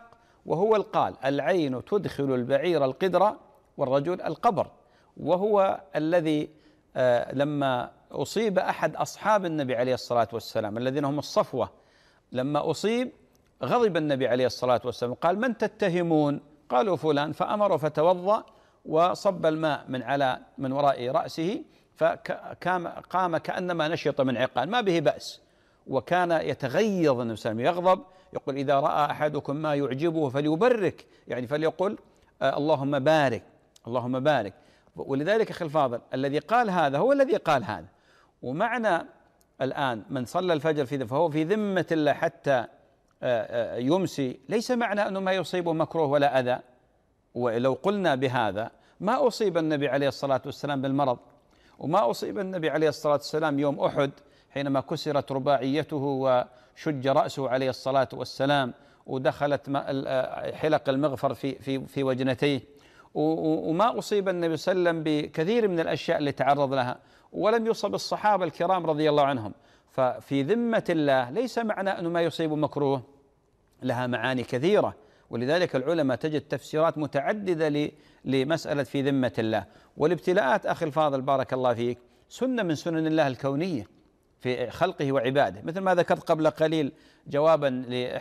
A: وهو القال: العين تدخل البعير القدر والرجل القبر. وهو الذي لما أصيب أحد أصحاب النبي عليه الصلاة والسلام الذين هم الصفوة، لما أصيب غضب النبي عليه الصلاة والسلام، قال: من تتهمون؟ قالوا: فلان. فأمر فتوضأ وصب الماء من وراء رأسه، فقام كأنما نشط من عقال، ما به بأس. وكان يتغيظ النبي صلى الله عليه وسلم، يغضب، يقول: إذا رأى أحدكم ما يعجبه فليبرك، يعني فليقل اللهم بارك، اللهم بارك. ولذلك أخي الفاضل، الذي قال هذا هو الذي قال هذا. ومعنى الآن من صلى الفجر فهو في ذمة الله حتى يمسي، ليس معنى أنه ما يصيبه مكروه ولا أذى. ولو قلنا بهذا ما أصيب النبي عليه الصلاة والسلام بالمرض، وما أصيب النبي عليه الصلاة والسلام يوم أحد حينما كسرت رباعيته وشج رأسه عليه الصلاة والسلام، ودخلت حلق المغفر في وجنتيه، وما أصيب النبي صلى الله عليه وسلم بكثير من الأشياء اللي تعرض لها، ولم يصب الصحابة الكرام رضي الله عنهم. ففي ذمة الله ليس معنى أنه ما يصيب مكروه، لها معاني كثيرة. ولذلك العلماء تجد تفسيرات متعددة لمسألة في ذمة الله. والابتلاءات أخي الفاضل بارك الله فيك سنة من سنن الله الكونية في خلقه وعباده، مثل ما ذكرت قبل قليل جوابا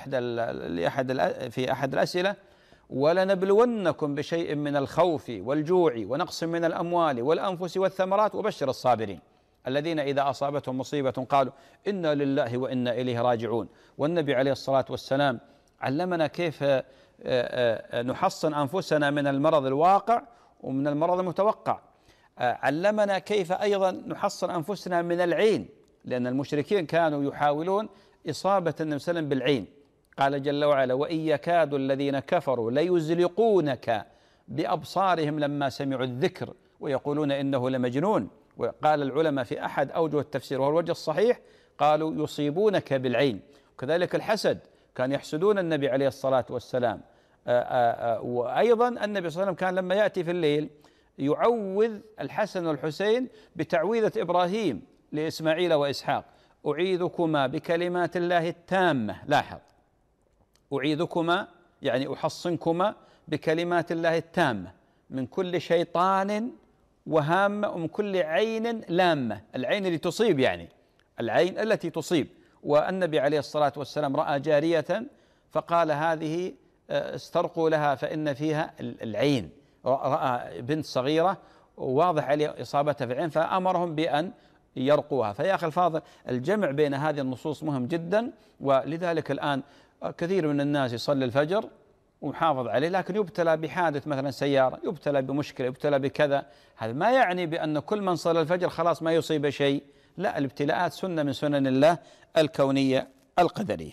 A: في أحد الأسئلة: ولنبلونكم بشيء من الخوف والجوع ونقص من الأموال والأنفس والثمرات وبشر الصابرين الذين إذا أصابتهم مصيبة قالوا إنا لله وإنا إليه راجعون. والنبي عليه الصلاة والسلام علمنا كيف نحصن أنفسنا من المرض الواقع ومن المرض المتوقع. علمنا كيف أيضا نحصن أنفسنا من العين، لأن المشركين كانوا يحاولون إصابة النبي صلى الله عليه وسلم بالعين. قال جل وعلا: وإن يكاد الذين كفروا ليزلقونك بأبصارهم لما سمعوا الذكر ويقولون إنه لمجنون. وقال العلماء في أحد أوجه التفسير وهو الوجه الصحيح، قالوا يصيبونك بالعين. وكذلك الحسد، كان يحسدون النبي عليه الصلاة والسلام. وأيضا النبي صلى الله عليه وسلم كان لما يأتي في الليل يعوذ الحسن والحسين بتعويذة إبراهيم لإسماعيل وإسحاق: أعيذكما بكلمات الله التامة. لاحظ، أعيذكما يعني أحصنكما بكلمات الله التامة من كل شيطان وهامة ومن كل عين لامة. العين اللي تصيب، يعني العين التي تصيب. والنبي عليه الصلاة والسلام رأى جارية فقال: هذه استرقوا لها فإن فيها العين. رأى بنت صغيرة واضح عليه إصابتها في العين فأمرهم بأن يرقوها. فيا أخي الفاضل، الجمع بين هذه النصوص مهم جدا. ولذلك الآن كثير من الناس يصلي الفجر ومحافظ عليه، لكن يبتلى بحادث مثلا سيارة، يبتلى بمشكلة، يبتلى بكذا. هذا ما يعني بأن كل من صلى الفجر خلاص ما يصيب شيء، لا، الابتلاءات سنة من سنن الله الكونية القدرية.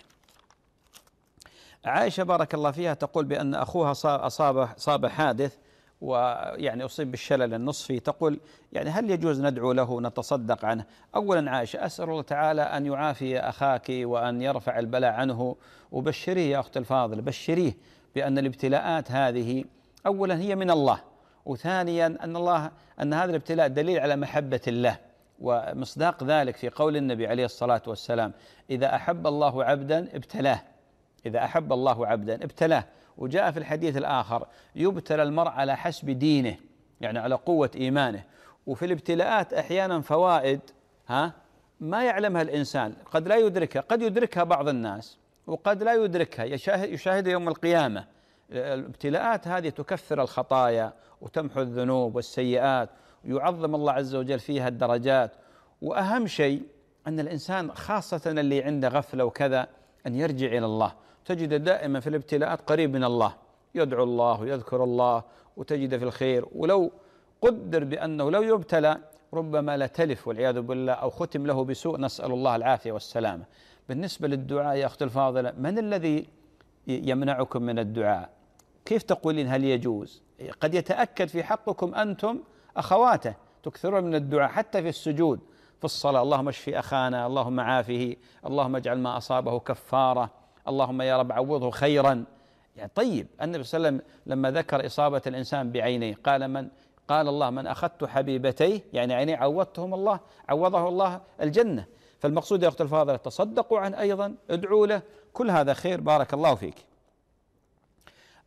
A: عائشة بارك الله فيها تقول بأن أخوها صاب حادث ويعني أصيب بالشلل النصفي. تقول: يعني هل يجوز ندعو له نتصدق عنه؟ أولا عائشة، أسأل الله تعالى أن يعافي أخاك وأن يرفع البلاء عنه، وبشريه يا أخت الفاضل، بشريه بأن الابتلاءات هذه أولا هي من الله، وثانيا أن هذا الابتلاء دليل على محبة الله. ومصداق ذلك في قول النبي عليه الصلاة والسلام: إذا أحب الله عبدا ابتلاه، إذا أحب الله عبدا ابتلاه. وجاء في الحديث الآخر: يبتلى المرء على حسب دينه، يعني على قوة إيمانه. وفي الابتلاءات أحيانا فوائد ما يعلمها الإنسان، قد لا يدركها، قد يدركها بعض الناس وقد لا يدركها، يشاهد يوم القيامة. الابتلاءات هذه تكفر الخطايا وتمحو الذنوب والسيئات، ويعظم الله عز وجل فيها الدرجات. وأهم شيء أن الإنسان خاصة اللي عنده غفلة وكذا أن يرجع إلى الله. تجد دائما في الابتلاءات قريب من الله، يدعو الله ويذكر الله وتجد في الخير. ولو قدر بأنه لو يبتلى ربما لا تلف والعياذ بالله، أو ختم له بسوء، نسأل الله العافية والسلامة. بالنسبة للدعاء يا أخت الفاضلة، من الذي يمنعكم من الدعاء؟ كيف تقولين هل يجوز؟ قد يتأكد في حقكم أنتم أخواته تكثرون من الدعاء حتى في السجود في الصلاة: اللهم اشفي أخانا، اللهم عافه، اللهم اجعل ما أصابه كفارة، اللهم يا رب عوضه خيرا. يعني طيب، النبي صلى الله عليه وسلم لما ذكر إصابة الإنسان بعينيه قال الله: من أخذت حبيبتيه، يعني عينيه عوضتهم الله، عوضه الله الجنة. فالمقصود يا أخت الفاضلة تصدقوا عنه أيضا، ادعوا له، كل هذا خير. بارك الله فيك.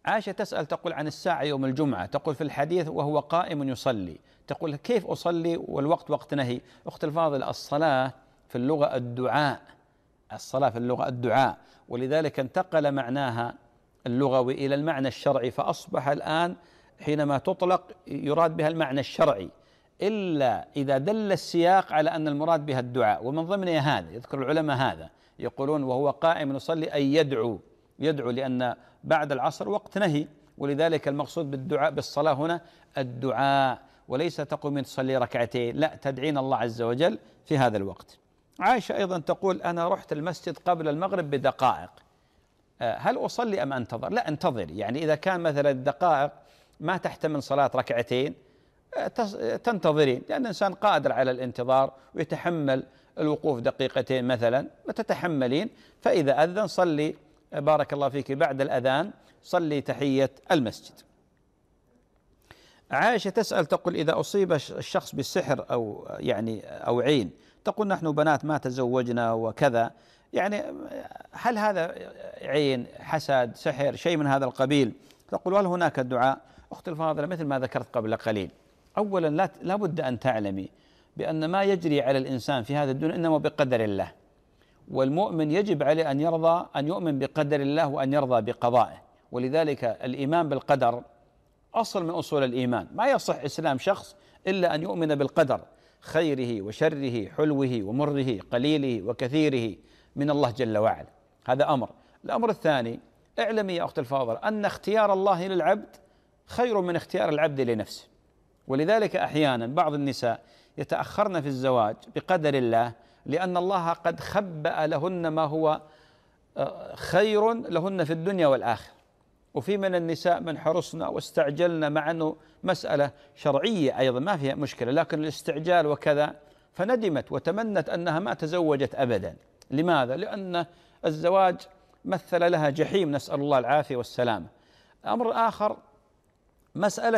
A: عائشة تسأل تقول عن الساعة يوم الجمعة، تقول في الحديث وهو قائم يصلي، تقول كيف أصلي والوقت وقت نهي؟ أخت الفاضل، الصلاة في اللغة الدعاء، الصلاة في اللغة الدعاء، ولذلك انتقل معناها اللغوي إلى المعنى الشرعي، فأصبح الآن حينما تطلق يراد بها المعنى الشرعي، إلا إذا دل السياق على أن المراد بها الدعاء. ومن ضمنها هذا يذكر العلماء هذا، يقولون وهو قائم يصلي أي يدعو، يدعو لأن بعد العصر وقت نهي، ولذلك المقصود بالدعاء بالصلاة هنا الدعاء، وليس تقومين تصلي ركعتين، لا، تدعين الله عز وجل في هذا الوقت. عائشة أيضا تقول أنا رحت المسجد قبل المغرب بدقائق، هل أصلي أم أنتظر؟ لا، انتظر. يعني إذا كان مثلا الدقائق ما تحتمل صلاة ركعتين تنتظرين، لأن الإنسان قادر على الانتظار ويتحمل الوقوف دقيقتين مثلا وتتحملين، فإذا أذن صلي بارك الله فيك بعد الأذان صلي تحية المسجد. عائشة تسأل تقول إذا أصيب الشخص بالسحر أو عين، تقول نحن بنات ما تزوجنا وكذا، يعني هل هذا عين، حسد، سحر، شيء من هذا القبيل؟ تقول هل هناك الدعاء؟ أخت الفاضلة، مثل ما ذكرت قبل قليل، أولا لا بد أن تعلمي بأن ما يجري على الإنسان في هذا الدنيا إنما بقدر الله، والمؤمن يجب عليه أن يرضى، أن يؤمن بقدر الله وأن يرضى بقضائه. ولذلك الإيمان بالقدر أصل من أصول الإيمان، ما يصح إسلام شخص إلا أن يؤمن بالقدر، خيره وشره، حلوه ومره، قليله وكثيره، من الله جل وعلا. هذا أمر. الأمر الثاني، اعلمي يا أخت الفاضل أن اختيار الله للعبد خير من اختيار العبد لنفسه، ولذلك أحيانا بعض النساء يتأخرن في الزواج بقدر الله لأن الله قد خبأ لهن ما هو خير لهن في الدنيا والآخرة. وفي من النساء من حرصنا واستعجلنا، مع أنه مسألة شرعية أيضا ما فيها مشكلة، لكن الاستعجال وكذا، فندمت وتمنت أنها ما تزوجت أبدا. لماذا؟ لأن الزواج مثل لها جحيم، نسأل الله العافية والسلامة. أمر آخر، مسألة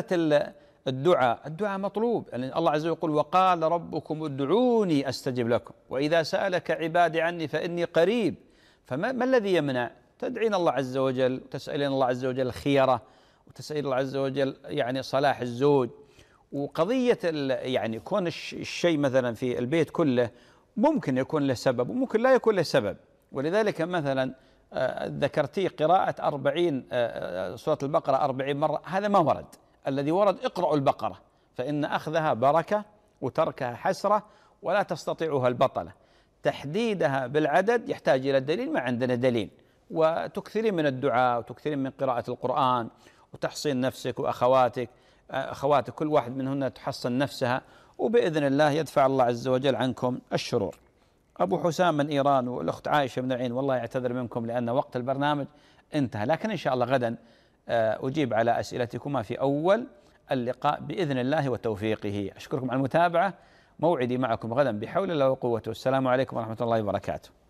A: الدعاء مطلوب، يعني الله عز وجل يقول وقال ربكم ادعوني أستجب لكم وإذا سألك عبادي عني فإني قريب. فما الذي يمنع؟ تدعين الله عز وجل وتسألين الله عز وجل الخيرة، وتسألين الله عز وجل يعني صلاح الزوج. وقضية يعني كون الشيء مثلا في البيت كله ممكن يكون له سبب وممكن لا يكون له سبب، ولذلك مثلا ذكرتي قراءة 40 سورة البقرة 40 مرة، هذا ما ورد. الذي ورد اقرأوا البقرة فإن أخذها بركة وتركها حسرة ولا تستطيعها البطلة. تحديدها بالعدد يحتاج إلى دليل، ما عندنا دليل. وتكثرين من الدعاء وتكثرين من قراءة القرآن وتحصين نفسك وأخواتك، كل واحد منهن تحصن نفسها، وبإذن الله يدفع الله عز وجل عنكم الشرور. أبو حسام من إيران والأخت عائشة من العين، والله يعتذر منكم لأن وقت البرنامج انتهى، لكن إن شاء الله غدا أجيب على أسئلتكما في أول اللقاء بإذن الله وتوفيقه. أشكركم على المتابعة، موعدي معكم غدا بحول الله وقوته. السلام عليكم ورحمة الله وبركاته.